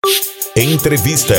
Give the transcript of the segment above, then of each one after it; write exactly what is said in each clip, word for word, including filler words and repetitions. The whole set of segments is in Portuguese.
Entrevista.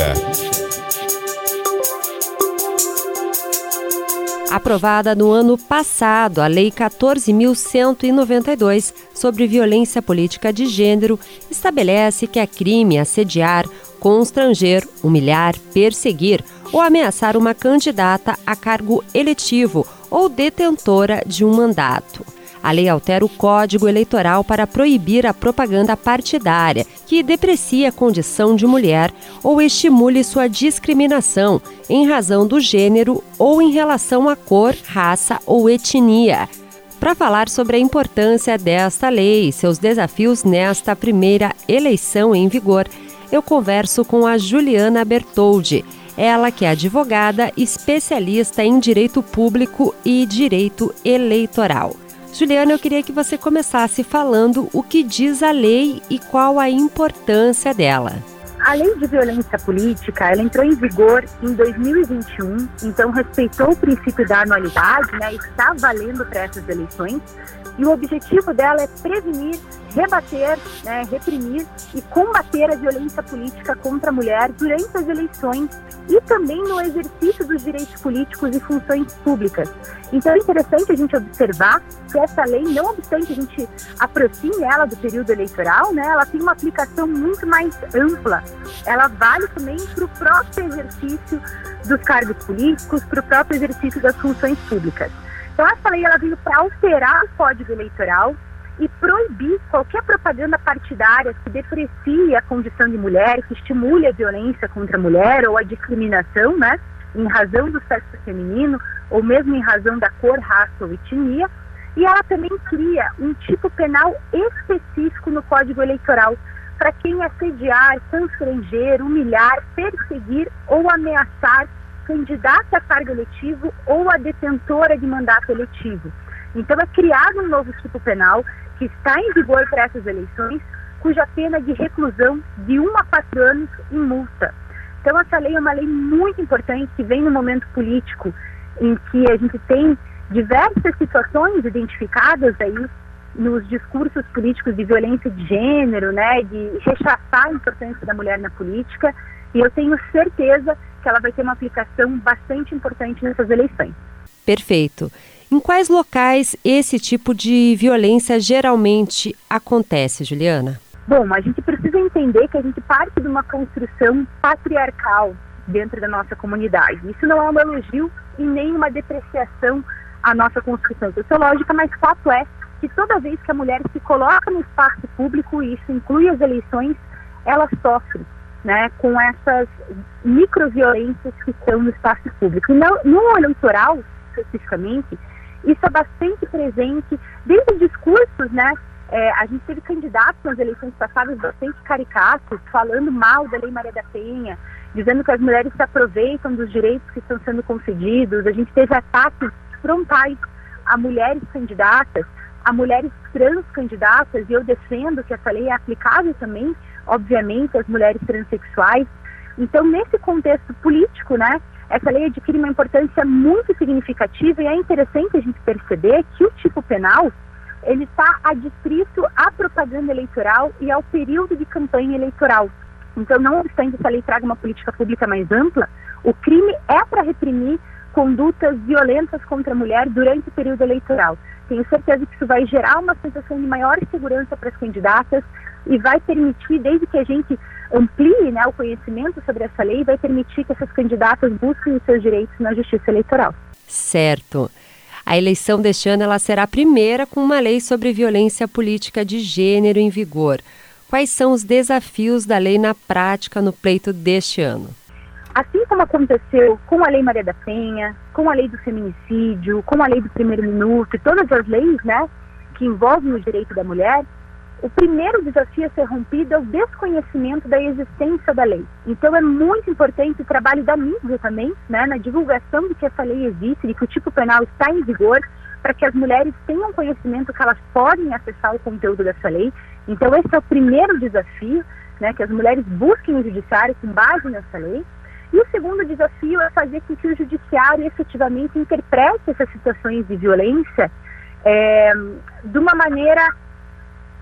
Aprovada no ano passado, a Lei quatorze mil cento e noventa e dois sobre violência política de gênero estabelece que é crime assediar, constranger, humilhar, perseguir ou ameaçar uma candidata a cargo eletivo ou detentora de um mandato. A lei altera o Código Eleitoral para proibir a propaganda partidária, que deprecia a condição de mulher ou estimule sua discriminação em razão do gênero ou em relação à cor, raça ou etnia. Para falar sobre a importância desta lei e seus desafios nesta primeira eleição em vigor, eu converso com a Juliana Bertoldi, ela que é advogada especialista em direito público e direito eleitoral. Juliana, eu queria que você começasse falando o que diz a lei e qual a importância dela. A Lei de Violência Política, ela entrou em vigor em dois mil e vinte e um, então respeitou o princípio da anualidade, né, está valendo para essas eleições, e o objetivo dela é prevenir, rebater, né, reprimir e combater a violência política contra a mulher durante as eleições e também no exercício dos direitos políticos e funções públicas. Então é interessante a gente observar que essa lei, não obstante a gente aproxime ela do período eleitoral, né, ela tem uma aplicação muito mais ampla. Ela vale também para o próprio exercício dos cargos políticos, para o próprio exercício das funções públicas. Então essa lei ela veio para alterar o Código Eleitoral e proibir qualquer propaganda partidária que deprecie a condição de mulher, que estimule a violência contra a mulher ou a discriminação, né, em razão do sexo feminino ou mesmo em razão da cor, raça ou etnia. E ela também cria um tipo penal específico no Código Eleitoral para quem assediar, constranger, humilhar, perseguir ou ameaçar candidata a cargo eletivo ou a detentora de mandato eletivo. Então é criado um novo tipo penal que está em vigor para essas eleições, cuja pena de reclusão de um a quatro anos e multa. Então essa lei é uma lei muito importante que vem no momento político em que a gente tem diversas situações identificadas aí nos discursos políticos de violência de gênero, né, de rechaçar a importância da mulher na política, e eu tenho certeza que ela vai ter uma aplicação bastante importante nessas eleições. Perfeito. Em quais locais esse tipo de violência geralmente acontece, Juliana? Bom, a gente precisa entender que a gente parte de uma construção patriarcal dentro da nossa comunidade. Isso não é um elogio e nem uma depreciação à nossa construção sociológica, mas fato é que toda vez que a mulher se coloca no espaço público, e isso inclui as eleições, ela sofre, né, com essas microviolências que estão no espaço público. E no, no eleitoral, especificamente, isso é bastante presente, desde discursos, né, é, a gente teve candidatos nas eleições passadas bastante caricatos, falando mal da Lei Maria da Penha, dizendo que as mulheres se aproveitam dos direitos que estão sendo concedidos. A gente teve ataques frontais a mulheres candidatas, a mulheres trans candidatas, e eu defendo que essa lei é aplicável também, obviamente, às mulheres transexuais. Então, nesse contexto político, né, essa lei adquire uma importância muito significativa, e é interessante a gente perceber que o tipo penal, ele está adstrito à propaganda eleitoral e ao período de campanha eleitoral. Então, não obstante essa lei traga uma política pública mais ampla, o crime é para reprimir condutas violentas contra a mulher durante o período eleitoral. Tenho certeza que isso vai gerar uma sensação de maior segurança para as candidatas e vai permitir, desde que a gente amplie, né, o conhecimento sobre essa lei, vai permitir que essas candidatas busquem os seus direitos na justiça eleitoral. Certo. A eleição deste ano ela será a primeira com uma lei sobre violência política de gênero em vigor. Quais são os desafios da lei na prática no pleito deste ano? Assim como aconteceu com a Lei Maria da Penha, com a Lei do Feminicídio, com a Lei do Primeiro Minuto e todas as leis, né, que envolvem o direito da mulher, o primeiro desafio a ser rompido é o desconhecimento da existência da lei. Então é muito importante o trabalho da mídia também, né, na divulgação de que essa lei existe, de que o tipo penal está em vigor, para que as mulheres tenham conhecimento que elas podem acessar o conteúdo dessa lei. Então esse é o primeiro desafio, né, que as mulheres busquem o judiciário com base nessa lei. E o segundo desafio é fazer com que o judiciário efetivamente interprete essas situações de violência é, de uma maneira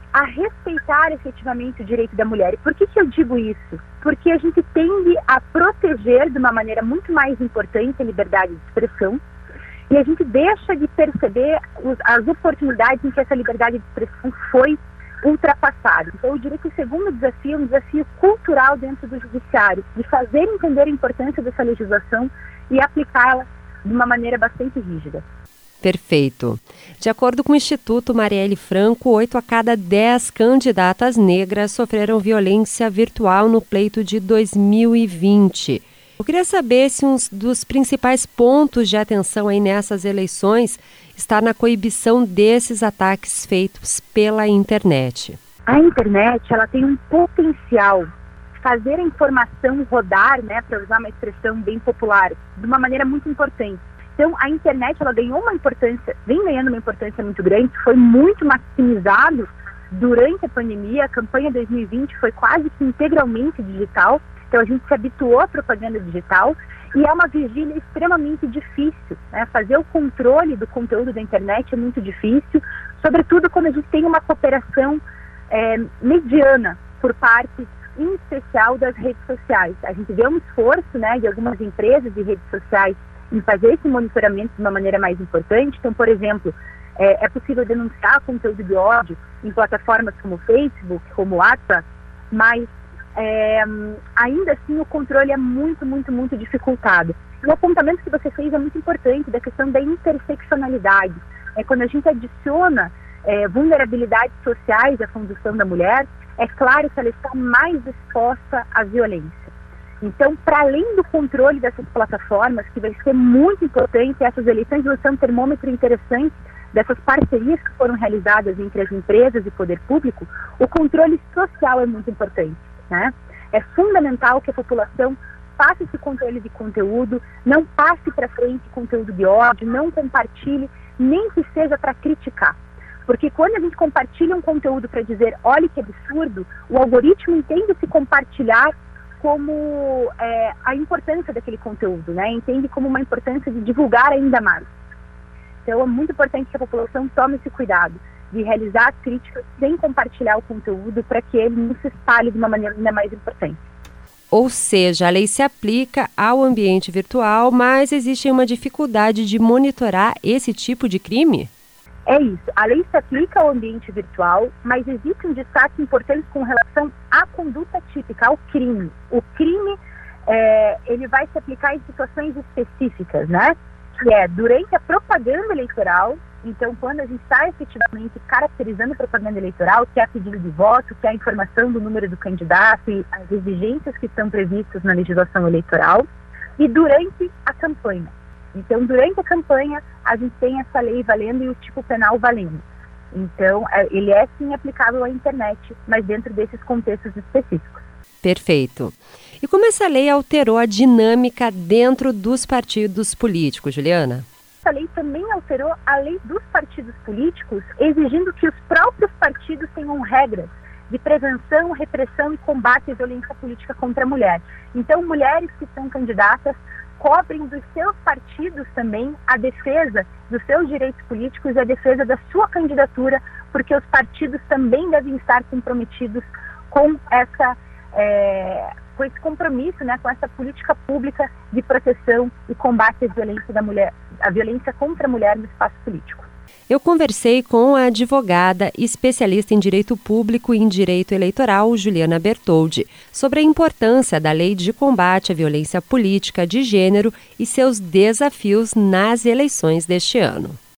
a respeitar efetivamente o direito da mulher. E por que que eu digo isso? Porque a gente tende a proteger de uma maneira muito mais importante a liberdade de expressão e a gente deixa de perceber os, as oportunidades em que essa liberdade de expressão foi ultrapassada. Então, eu diria que o segundo desafio é um desafio cultural dentro do judiciário, de fazer entender a importância dessa legislação e aplicá-la de uma maneira bastante rígida. Perfeito. De acordo com o Instituto Marielle Franco, oito a cada dez candidatas negras sofreram violência virtual no pleito de dois mil e vinte. Eu queria saber se um dos principais pontos de atenção aí nessas eleições está na coibição desses ataques feitos pela internet. A internet, ela tem um potencial de fazer a informação rodar, né, para usar uma expressão bem popular, de uma maneira muito importante. Então, a internet, ela ganhou uma importância, vem ganhando uma importância muito grande, foi muito maximizado durante a pandemia. A campanha dois mil e vinte foi quase que integralmente digital, então a gente se habituou à propaganda digital e é uma vigília extremamente difícil, né? Fazer o controle do conteúdo da internet é muito difícil, sobretudo quando a gente tem uma cooperação é, mediana por parte, em especial, das redes sociais. A gente vê um esforço, né, de algumas empresas de redes sociais em fazer esse monitoramento de uma maneira mais importante. Então, por exemplo, é, é possível denunciar conteúdo de ódio em plataformas como Facebook, como WhatsApp, mas é, ainda assim o controle é muito, muito, muito dificultado. O apontamento que você fez é muito importante, da questão da interseccionalidade. É quando a gente adiciona é, vulnerabilidades sociais à condução da mulher, é claro que ela está mais exposta à violência. Então, para além do controle dessas plataformas, que vai ser muito importante, essas eleições vão ser um termômetro interessante dessas parcerias que foram realizadas entre as empresas e o poder público, o controle social é muito importante, né? É fundamental que a população faça esse controle de conteúdo, não passe para frente conteúdo de ódio, não compartilhe, nem que seja para criticar. Porque quando a gente compartilha um conteúdo para dizer, olha que absurdo, o algoritmo entende se compartilhar como é, a importância daquele conteúdo, né? Entende como uma importância de divulgar ainda mais. Então é muito importante que a população tome esse cuidado de realizar críticas sem compartilhar o conteúdo para que ele não se espalhe de uma maneira ainda mais importante. Ou seja, a lei se aplica ao ambiente virtual, mas existe uma dificuldade de monitorar esse tipo de crime? É isso, a lei se aplica ao ambiente virtual, mas existe um destaque importante com relação à conduta típica, ao crime. O crime, é, ele vai se aplicar em situações específicas, né? Que é durante a propaganda eleitoral. Então, quando a gente está efetivamente caracterizando a propaganda eleitoral, que é a pedido de voto, que é a informação do número do candidato e as exigências que estão previstas na legislação eleitoral, e durante a campanha. Então, durante a campanha, a gente tem essa lei valendo e o tipo penal valendo. Então, ele é sim aplicável à internet, mas dentro desses contextos específicos. Perfeito. E como essa lei alterou a dinâmica dentro dos partidos políticos, Juliana? Essa lei também alterou a lei dos partidos políticos, exigindo que os próprios partidos tenham regras de prevenção, repressão e combate à violência política contra a mulher. Então, mulheres que são candidatas cobrem dos seus partidos também a defesa dos seus direitos políticos e a defesa da sua candidatura, porque os partidos também devem estar comprometidos com essa é, com esse compromisso, né, com essa política pública de proteção e combate à violência da mulher, a violência contra a mulher no espaço político. Eu conversei com a advogada especialista em direito público e em direito eleitoral, Juliana Bertoldi, sobre a importância da lei de combate à violência política de gênero e seus desafios nas eleições deste ano.